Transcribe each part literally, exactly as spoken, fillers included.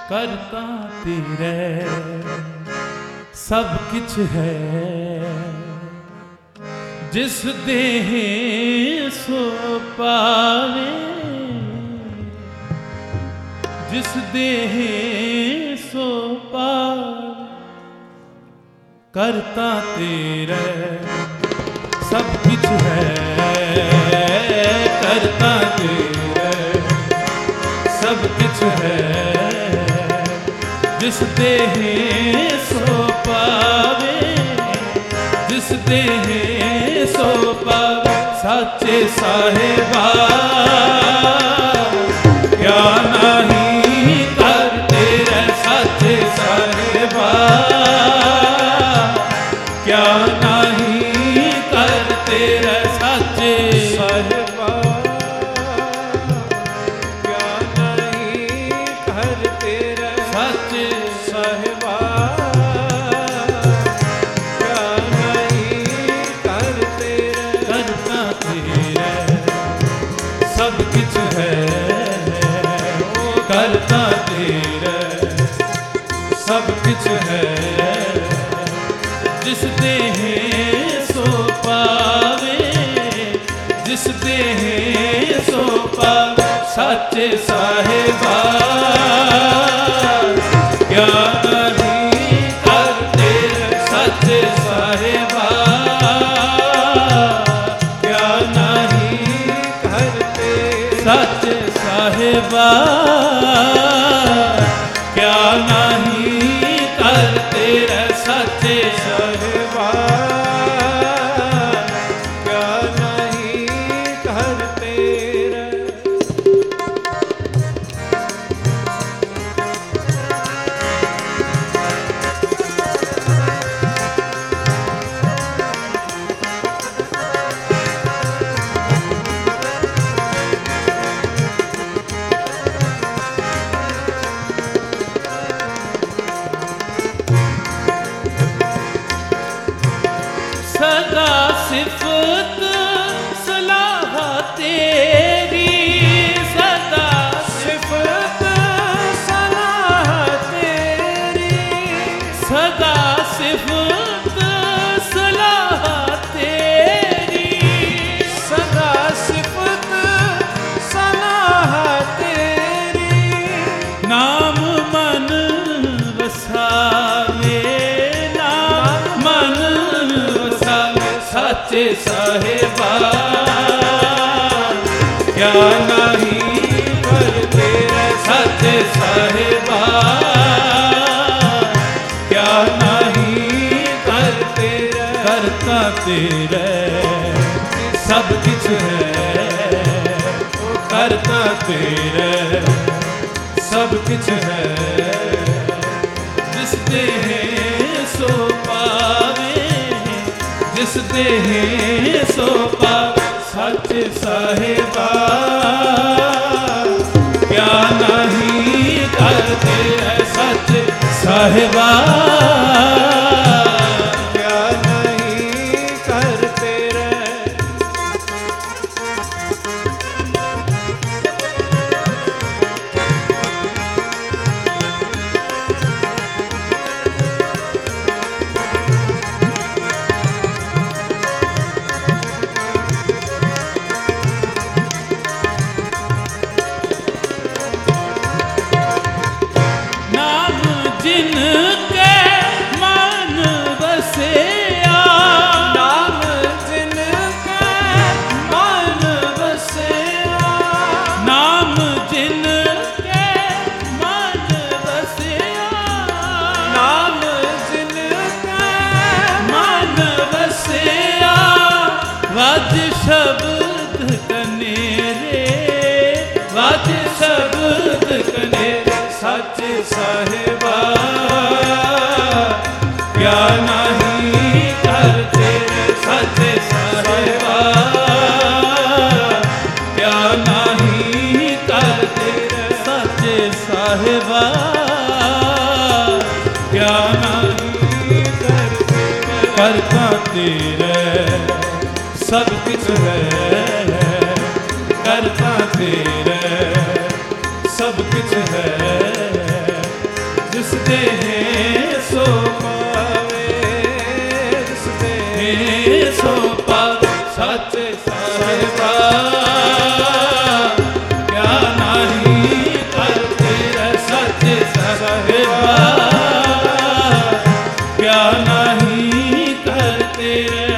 करता तेरे सब किछ है, जिस देह सो पावे, जिस देह सो पावे, करता तेरे सब किछ है, करता तेरे सब किछ है, जिस देह सो पावे, जिस देह सो पावे। साचे साहेबा क्या नहीं कर तेरे, साचे साहेबा क्या नहीं कर तेरे, साचे साहेबा क्या नहीं कर तेरे, साचे साहेबा क्या नहीं कर तेरे, करता तेरे सब किछ है, करता तेरे सब किछ है, जिस देह सो पावे, जिस देह सो पावे। साचे साहेबा क्या नहीं कर तेरे, साचे साहेबा क्या नहीं कर तेरे, साचे साहेबा क्या नहीं कर तेरे, साचे साहेबा क्या नहीं कर तेरे। सदा सिफत सलाह तेरी, सदा सिफत सलाह तेरी, सदा सिफत सलाह तेरी, सदा सिफत सलाह तेरी, नाम मन वसावे, नाम मन वसावे। साचे साहेबा क्या नहीं कर तेरे, साचे साहेबा क्या नहीं कर तेरे, करता तेरे सब किछ है, करता तेरे सब किछ है, जिस देह सो पावे, जिस देह सो पावे। साचे साहेबा क्या नहीं कर तेरे, साचे साहेबा क्या नहीं कर तेरे। नाम जिनके मन बसेया, नाम जिनके मन बसेया, नाम जिनके मन बसेया, नाम जिनके मन बसेया। वाज शब्द कनेरे, वाज शब्द कनेरे। साचे साहेबा क्या नहीं कर तेरे, साचे साहेबा क्या नहीं कर तेरे, साचे साहेबा क्या नहीं कर तेरे, करता तेरे सब किछ है, करता तेरे सब किछ है, ਸਾਹਿਬਾ ਕਿਆ ਨਹੀਂ ਕਰ ਤੇਰੇ।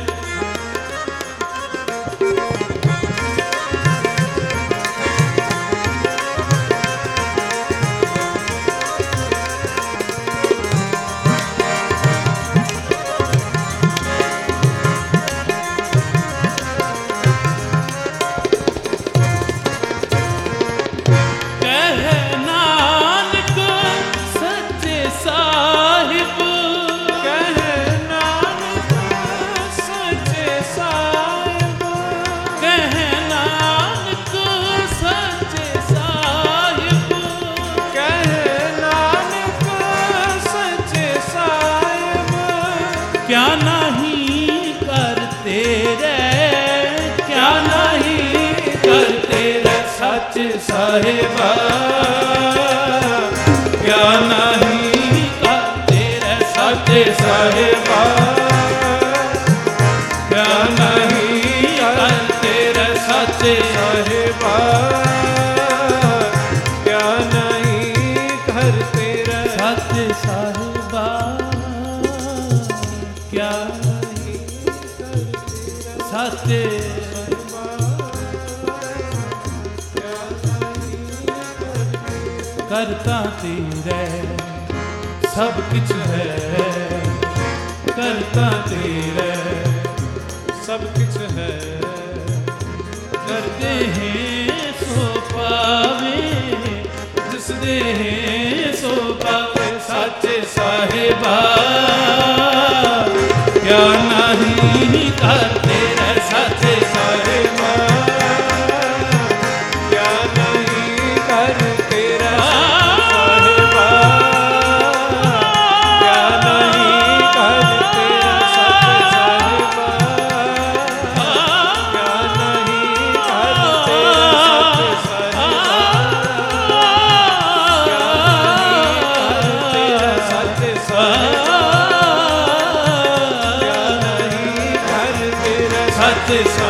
क्या नहीं कर तेरे, क्या नहीं कर तेरे सच साहिबा क्या नहीं कर तेरे सच साहिबा क्या नहीं कर तेरे सच साहिबा क्या नहीं कर तेरे सच साहिबा क्या साथे करता तेरे सब कुछ है, करता तेरे सब कुछ है, करते हैं सो पावे जिस दे सो पावे सच साहिबा क्या नहीं कर तेरे सच साहिबा क्या नहीं कर तेरे साहिबा क्या नहीं कर तेरे सच साहिबा क्या नहीं कर तेरे सच साहिबा क्या नहीं कर तेरे सच साहिबा सच